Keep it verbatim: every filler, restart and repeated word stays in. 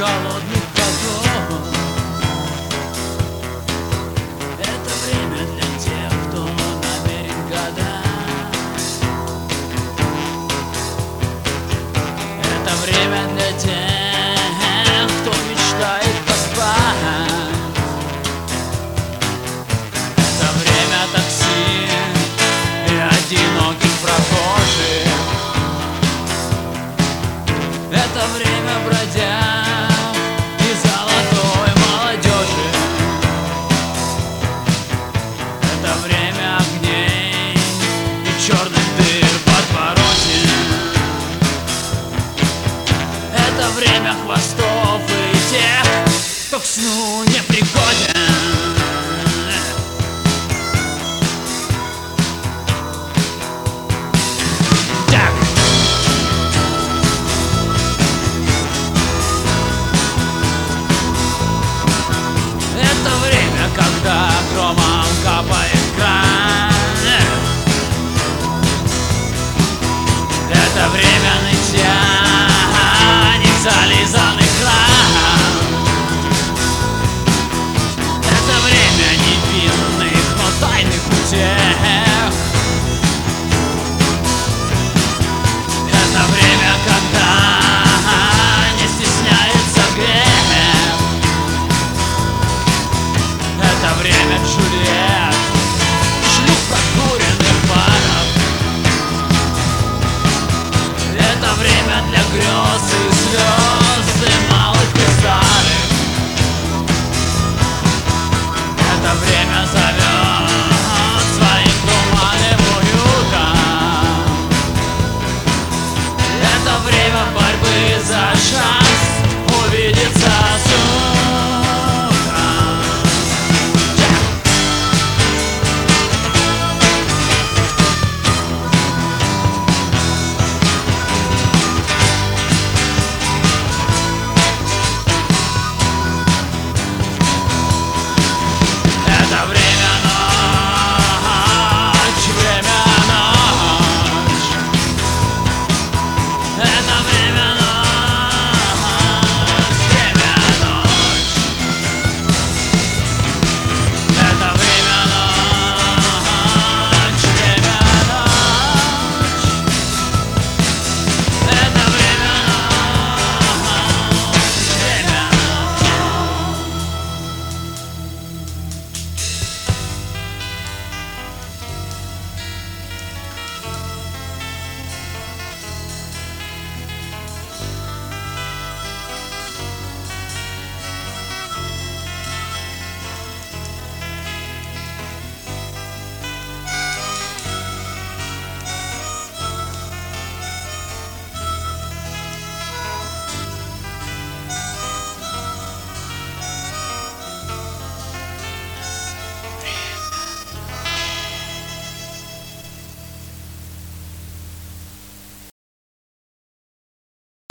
холодных котов. Это время для тех, кто намерен гадать. Это время для тех, кто мечтает поспать. Это время такси и одиноких прохожих. Это время бродяг и золотой молодежи. Это время огней и черных дыр в подбороте. Это время хвостов и тех, кто к сну не пригоден. Когда громом капает кран, это время нытья незализанных ран. Это время невинных, но тайных утех. Это время, когда не стесняется грех. Это время Джульет, шлюх прокуренных баров. Это время для грез и слез и малых и старых. Это время зовет своим туманным уютом. Это время борьбы за шанс увидеться с утром. Это время ночь, время ночь. Это время ночь.